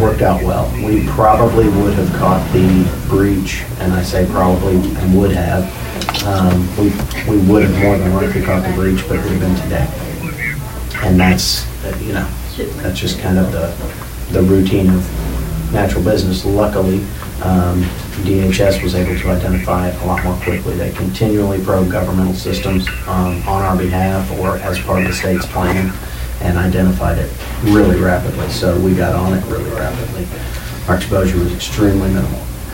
worked out well. We probably would have caught the breach, and I say probably and would have. We would have more than likely caught the breach, but it would have been today. And that's, that's just kind of the routine of natural business. Luckily, DHS was able to identify it a lot more quickly. They continually probe governmental systems on our behalf or as part of the state's plan, and identified it really rapidly. So we got on it really rapidly. Our exposure was extremely minimal.